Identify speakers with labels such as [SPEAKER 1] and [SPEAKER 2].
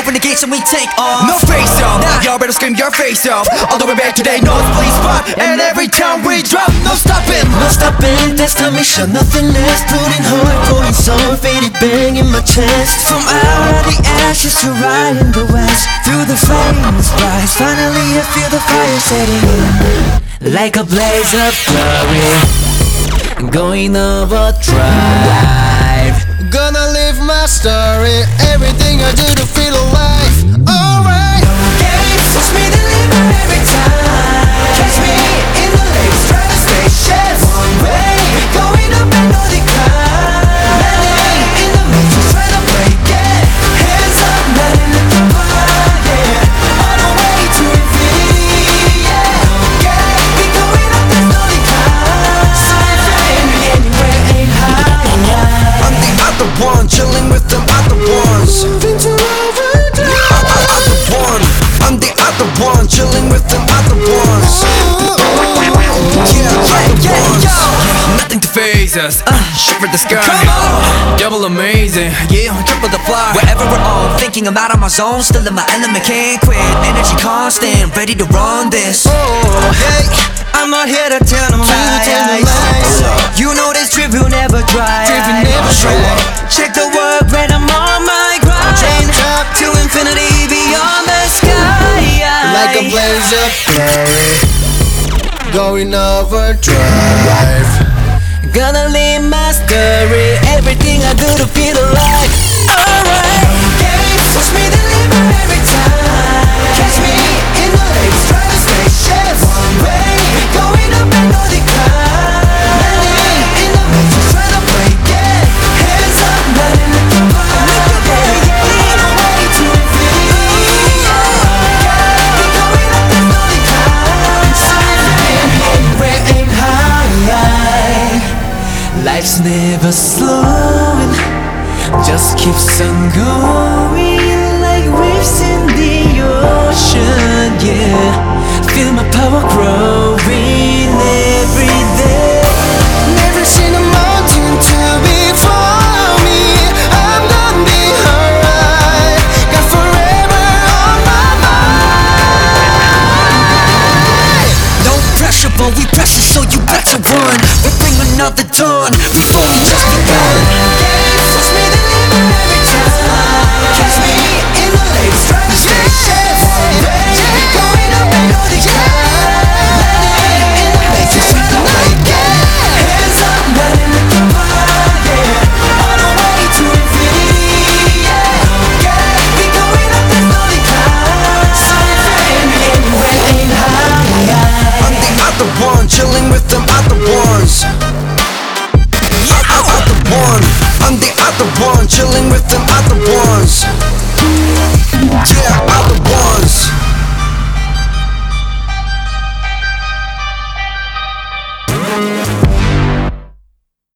[SPEAKER 1] renegades and we take off. No face off, y'all better scream your face off. All the way back to their nosebleed spot. And every time we drop, no stopping.
[SPEAKER 2] No stopping, that's the mission, nothing less. Putting hard, going soul, faded bang in my chest. From out of the ashes to right in the west. Through the flames rise, finally I feel the fire setting in. Like a blaze of glory, going overdrive.
[SPEAKER 3] Gonna live my story, everything I do to feel alive. Alright,
[SPEAKER 2] Yeah, push me to live every time. Catch me in the lakes, driving spaceships. One way, going up and no decline. Landing in the matrix, trying to break it. Hands up, nothing in the fire, yeah. On our way to infinity, yeah. Yeah, we going up, there's no decline. Flying anywhere ain't high.
[SPEAKER 3] I'm the other one, chilling with them other ones. Moving to overdrive. Other one, I'm the other one, chilling with them other ones.
[SPEAKER 1] Nothing to phase us, shiver the sky. Double amazing, yeah, triple the fly. Wherever we're all thinking I'm out of my zone. Still in my element, can't quit. Energy constant, ready to run this.
[SPEAKER 2] Hey, I'm not here to tell them lies. You know this trip will never dry. Check the work, right, I'm on my grind. To infinity beyond the sky.
[SPEAKER 3] Like a blaze of glory, going overdrive.
[SPEAKER 2] Gonna live my story, everything I do to feel alive. Alright, yeah, push me to live every time. Catch me in the lakes, driving spaceships. One way, going up and no decline. Landing in the matrix, trying to break it. Hands up, nothing in the fire. On our way to infinity, yeah. We going up, there's no decline. Flying anywhere ain't high. Life's never slowing, just keeps on going. Like waves in the ocean, yeah. Feel my power growing every day.
[SPEAKER 3] Never seen a mountain too big for me. I'm gonna be alright. Got forever on my mind.
[SPEAKER 1] No pressure, but we pressure, so you better run. We bring another dawn, we've only just begun.
[SPEAKER 2] Push me to live every time. Catch me in the lakes, driving spaceships. Going up and no decline. Landing in the matrix, trying to break it. Hands up, nothing in the fire, yeah. On our way to infinity, yeah. Yeah, we going up, there's no decline. Flying anywhere ain't high.
[SPEAKER 3] I'm the other one, chilling with them other ones. Other one, I'm the other one, chilling with them other ones. Yeah.